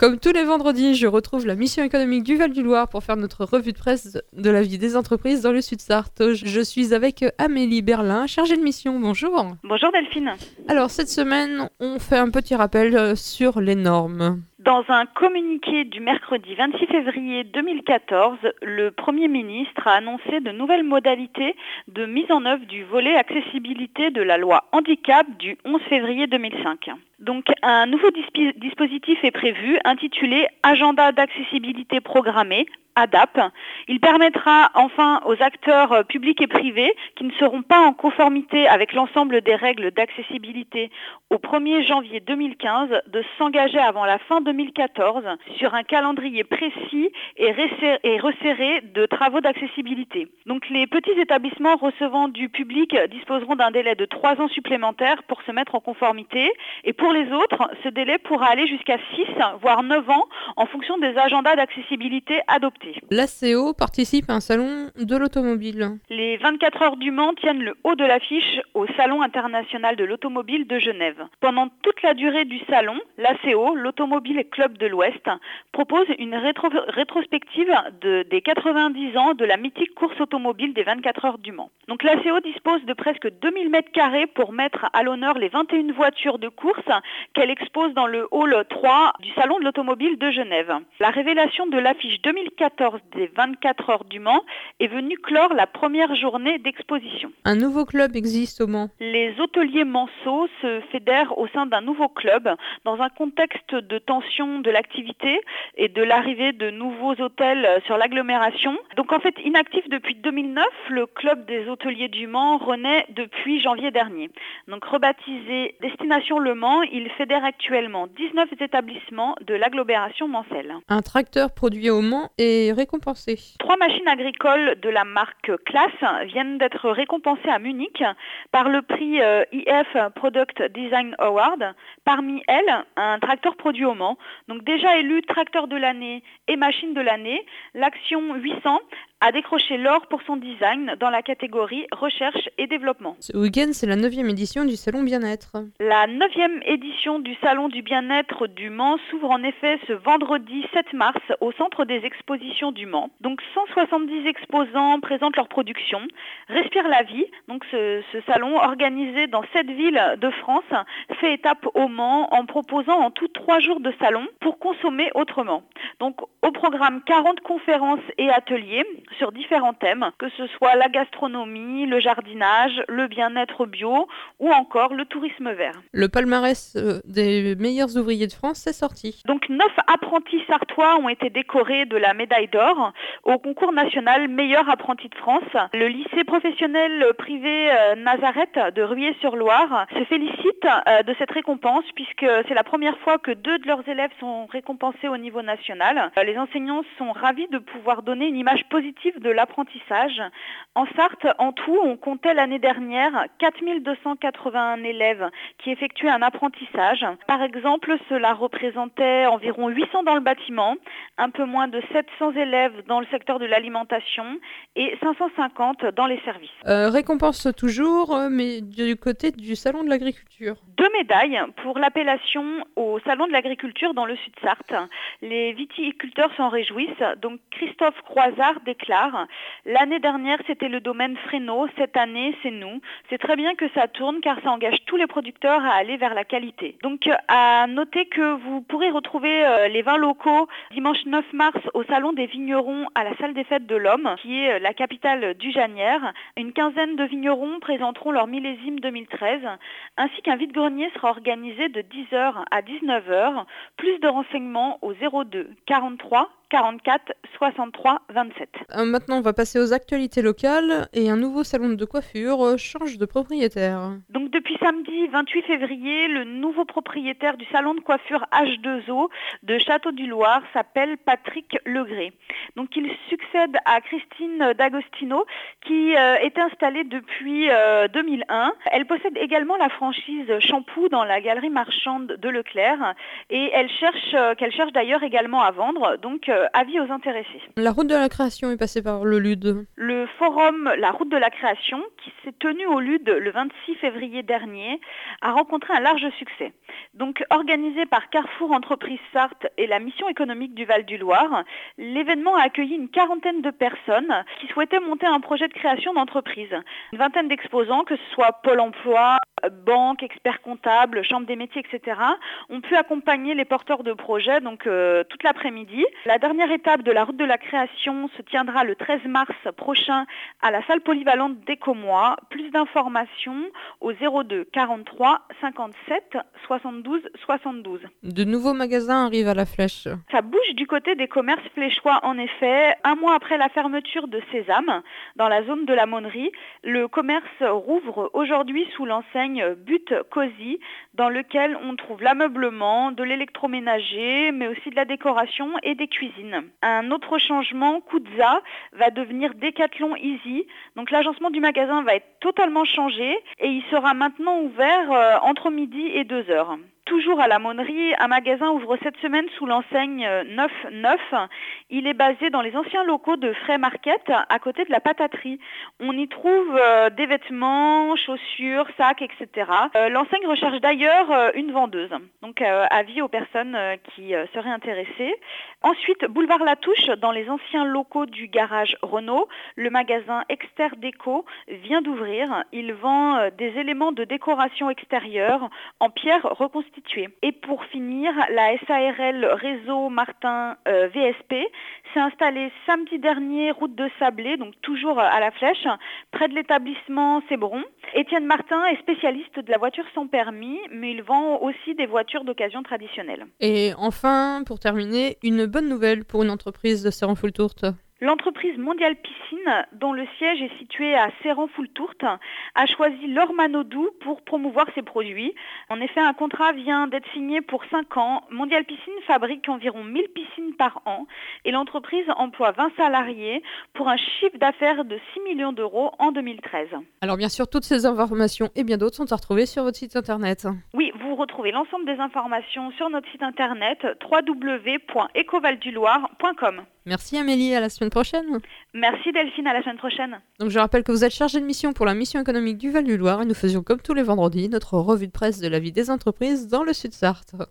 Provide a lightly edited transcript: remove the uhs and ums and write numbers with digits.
Comme tous les vendredis, je retrouve la mission économique du Val-du-Loir pour faire notre revue de presse de la vie des entreprises dans le Sud-Sarthe. Je suis avec Amélie Berlin, chargée de mission. Bonjour. Bonjour Delphine. Alors cette semaine, on fait un petit rappel sur les normes. Dans un communiqué du mercredi 26 février 2014, le Premier ministre a annoncé de nouvelles modalités de mise en œuvre du volet accessibilité de la loi handicap du 11 février 2005. Donc un nouveau dispositif est prévu intitulé Agenda d'accessibilité programmée, ADAP. Il permettra enfin aux acteurs publics et privés qui ne seront pas en conformité avec l'ensemble des règles d'accessibilité au 1er janvier 2015 de s'engager avant la fin 2014 sur un calendrier précis et resserré de travaux d'accessibilité. Donc les petits établissements recevant du public disposeront d'un délai de 3 ans supplémentaires pour se mettre en conformité, et pour les autres, ce délai pourra aller jusqu'à 6 voire 9 ans en fonction des agendas d'accessibilité adoptés. L'ACO participe à un salon de l'automobile. Les 24 heures du Mans tiennent le haut de l'affiche au Salon international de l'automobile de Genève. Pendant toute la durée du salon, l'ACO, l'Automobile Club de l'Ouest, propose une rétrospective des 90 ans de la mythique course automobile des 24 heures du Mans. Donc l'ACO dispose de presque 2000 mètres carrés pour mettre à l'honneur les 21 voitures de course qu'elle expose dans le hall 3 du Salon de l'automobile de Genève. La révélation de l'affiche 2014 des 24 heures du Mans est venue clore la première journée d'exposition. Un nouveau club existe au Mans. Les hôteliers manceaux se fédèrent au sein d'un nouveau club dans un contexte de tension de l'activité et de l'arrivée de nouveaux hôtels sur l'agglomération. Donc en fait, inactif depuis 2009, le club des hôteliers du Mans renaît depuis janvier dernier. Donc rebaptisé Destination Le Mans, il fédère actuellement 19 établissements de l'agglomération mancelle. Un tracteur produit au Mans est récompensé. 3 machines agricoles de la marque Class viennent d'être récompensées à Munich par le prix IF Product Design Award. Parmi elles, un tracteur produit au Mans. Donc déjà élu tracteur de l'année et machine de l'année, l'Action 800 a décroché l'or pour son design dans la catégorie recherche et développement. Ce week-end, c'est la 9e édition du Salon Bien-être. La 9e édition du Salon du Bien-être du Mans s'ouvre en effet ce vendredi 7 mars au centre des expositions du Mans. Donc 170 exposants présentent leur production. Respire la vie, donc ce salon organisé dans 7 villes de France fait étape au Mans en proposant en tout 3 jours de salon pour consommer autrement. Donc au programme 40 conférences et ateliers sur différents thèmes, que ce soit la gastronomie, le jardinage, le bien-être bio ou encore le tourisme vert. Le palmarès des meilleurs ouvriers de France est sorti. Donc 9 apprentis sartois ont été décorés de la médaille d'or au concours national meilleur apprenti de France. Le lycée professionnel privé Nazareth de Rueil-sur-Loire se félicite de cette récompense puisque c'est la première fois que 2 de leurs élèves sont récompensés au niveau national. Les enseignants sont ravis de pouvoir donner une image positive de l'apprentissage. En Sarthe, en tout, on comptait l'année dernière 4281 élèves qui effectuaient un apprentissage. Par exemple, cela représentait environ 800 dans le bâtiment, un peu moins de 700 élèves dans le secteur de l'alimentation et 550 dans les services. Récompense toujours, mais du côté du Salon de l'agriculture. 2 médailles pour l'appellation au Salon de l'agriculture dans le Sud-Sarthe. Les viticulteurs s'en réjouissent. Donc Christophe Croizard déclare « L'année dernière, c'était le domaine Fresno. Cette année, c'est nous. C'est très bien que ça tourne car ça engage tous les producteurs à aller vers la qualité. » Donc à noter que vous pourrez retrouver les vins locaux dimanche 9 mars au Salon des vignerons à la salle des fêtes de l'Homme, qui est la capitale du Janière. Une quinzaine de vignerons présenteront leur millésime 2013, ainsi qu'un vide-grenier sera organisé de 10h à 19h. Plus de renseignements au 02 43 44 63 27. Maintenant, on va passer aux actualités locales et un nouveau salon de coiffure change de propriétaire. Donc depuis samedi 28 février, le nouveau propriétaire du salon de coiffure H2O de Château-du-Loir s'appelle Patrick Legré. Donc il succède à Christine D'Agostino qui est installée depuis 2001. Elle possède également la franchise Shampoo dans la galerie marchande de Leclerc et qu'elle cherche d'ailleurs également à vendre. Donc avis aux intéressés. La route de la création est passée par le LUD. Le forum La Route de la Création, qui s'est tenu au LUD le 26 février dernier, a rencontré un large succès. Donc, organisé par Carrefour Entreprises Sarthe et la mission économique du Val-du-Loir, l'événement a accueilli une quarantaine de personnes qui souhaitaient monter un projet de création d'entreprise. Une vingtaine d'exposants, que ce soit Pôle emploi, banque, experts comptables, chambre des métiers, etc., ont pu accompagner les porteurs de projets donc toute l'après-midi. La dernière étape de la route de la création se tiendra le 13 mars prochain à la salle polyvalente d'Écomois. Plus d'informations au 02 43 57 72 72. De nouveaux magasins arrivent à la Flèche. Ça bouge du côté des commerces fléchois en effet. Un mois après la fermeture de Sésame, dans la zone de la Monnerie, le commerce rouvre aujourd'hui sous l'enseigne But Cosy, dans lequel on trouve l'ameublement, de l'électroménager, mais aussi de la décoration et des cuisines. Un autre changement, Kudza, va devenir Decathlon Easy. Donc l'agencement du magasin va être totalement changé et il sera maintenant ouvert entre midi et 2 heures. Toujours à la Monnerie, un magasin ouvre cette semaine sous l'enseigne 9-9. Il est basé dans les anciens locaux de Fray Market, à côté de la pataterie. On y trouve des vêtements, chaussures, sacs, etc. L'enseigne recherche d'ailleurs une vendeuse. Donc avis aux personnes qui seraient intéressées. Ensuite, boulevard Latouche, dans les anciens locaux du garage Renault, le magasin Exter Déco vient d'ouvrir. Il vend des éléments de décoration extérieure en pierre reconstituée. Et pour finir, la SARL Réseau Martin VSP s'est installée samedi dernier route de Sablé, donc toujours à la Flèche, près de l'établissement Sébron. Étienne Martin est spécialiste de la voiture sans permis, mais il vend aussi des voitures d'occasion traditionnelles. Et enfin, pour terminer, une bonne nouvelle pour une entreprise de Serran-Fultourte. L'entreprise Mondial Piscine, dont le siège est situé à Serran-Fultourte, a choisi Laure Manodou pour promouvoir ses produits. En effet, un contrat vient d'être signé pour 5 ans. Mondial Piscine fabrique environ 1000 piscines par an et l'entreprise emploie 20 salariés pour un chiffre d'affaires de 6 millions d'euros en 2013. Alors bien sûr, toutes ces informations et bien d'autres sont à retrouver sur votre site internet. Oui, vous retrouvez l'ensemble des informations sur notre site internet www.ecovaldulloire.com. Merci Amélie, à la semaine prochaine. Merci Delphine, à la semaine prochaine. Donc je rappelle que vous êtes chargée de mission pour la mission économique du Val-du-Loir et nous faisions comme tous les vendredis notre revue de presse de la vie des entreprises dans le Sud-Sarthe.